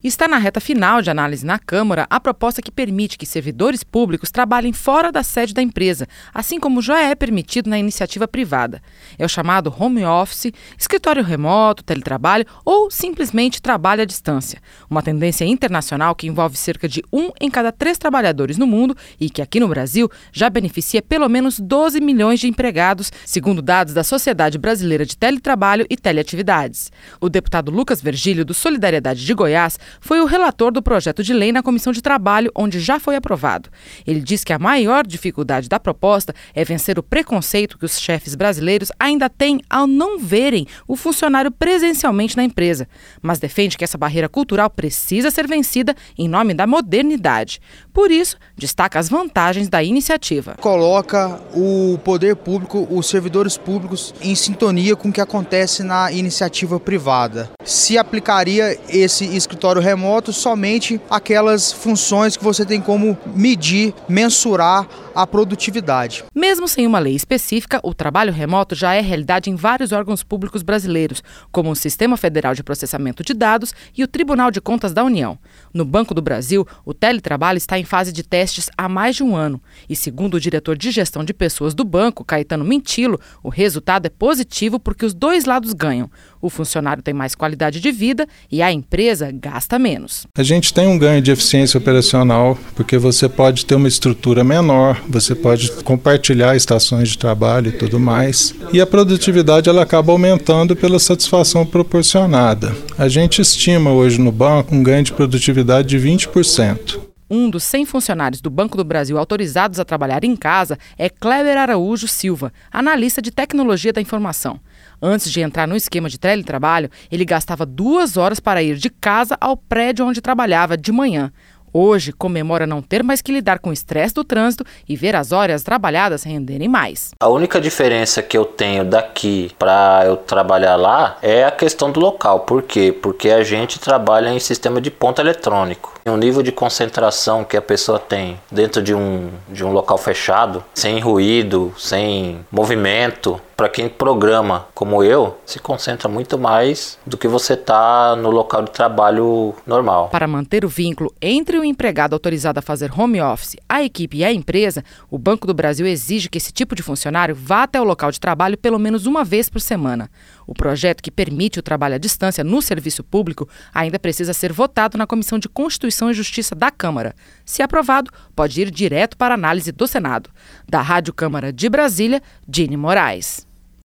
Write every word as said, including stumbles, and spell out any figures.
Está na reta final de análise na Câmara a proposta que permite que servidores públicos trabalhem fora da sede da empresa, assim como já é permitido na iniciativa privada. É o chamado home office, escritório remoto, teletrabalho ou simplesmente trabalho à distância. Uma tendência internacional que envolve cerca de um em cada três trabalhadores no mundo e que aqui no Brasil já beneficia pelo menos doze milhões de empregados, segundo dados da Sociedade Brasileira de Teletrabalho e Teleatividades. O deputado Lucas Virgílio, do Solidariedade de Goiás, foi o relator do projeto de lei na Comissão de Trabalho, onde já foi aprovado. Ele diz que a maior dificuldade da proposta é vencer o preconceito que os chefes brasileiros ainda têm ao não verem o funcionário presencialmente na empresa, mas defende que essa barreira cultural precisa ser vencida em nome da modernidade. Por isso, destaca as vantagens da iniciativa. Coloca o poder público, os servidores públicos, em sintonia com o que acontece na iniciativa privada. Se aplicaria esse escritório remoto somente aquelas funções que você tem como medir, mensurar a produtividade. Mesmo sem uma lei específica, o trabalho remoto já é realidade em vários órgãos públicos brasileiros, como o Sistema Federal de Processamento de Dados e o Tribunal de Contas da União. No Banco do Brasil, o teletrabalho está em fase de testes há mais de um ano. E segundo o diretor de gestão de pessoas do banco, Caetano Mintilo, o resultado é positivo porque os dois lados ganham. O funcionário tem mais qualidade de vida e a empresa gasta menos. A gente tem um ganho de eficiência operacional porque você pode ter uma estrutura menor, você pode compartilhar estações de trabalho e tudo mais. E a produtividade ela acaba aumentando pela satisfação proporcionada. A gente estima hoje no banco um ganho de produtividade de vinte por cento. Um dos cem funcionários do Banco do Brasil autorizados a trabalhar em casa é Kleber Araújo Silva, analista de tecnologia da informação. Antes de entrar no esquema de teletrabalho, ele gastava duas horas para ir de casa ao prédio onde trabalhava de manhã. Hoje, comemora não ter mais que lidar com o estresse do trânsito e ver as horas trabalhadas renderem mais. A única diferença que eu tenho daqui para eu trabalhar lá é a questão do local. Por quê? Porque a gente trabalha em sistema de ponto eletrônico. O nível de concentração que a pessoa tem dentro de um, de um local fechado, sem ruído, sem movimento, para quem programa como eu, se concentra muito mais do que você tá no local de trabalho normal. Para manter o vínculo entre o empregado autorizado a fazer home office, a equipe e a empresa, o Banco do Brasil exige que esse tipo de funcionário vá até o local de trabalho pelo menos uma vez por semana. O projeto que permite o trabalho à distância no serviço público ainda precisa ser votado na Comissão de Constituição e Justiça da Câmara. Se aprovado, pode ir direto para análise do Senado. Da Rádio Câmara de Brasília, Dini Moraes.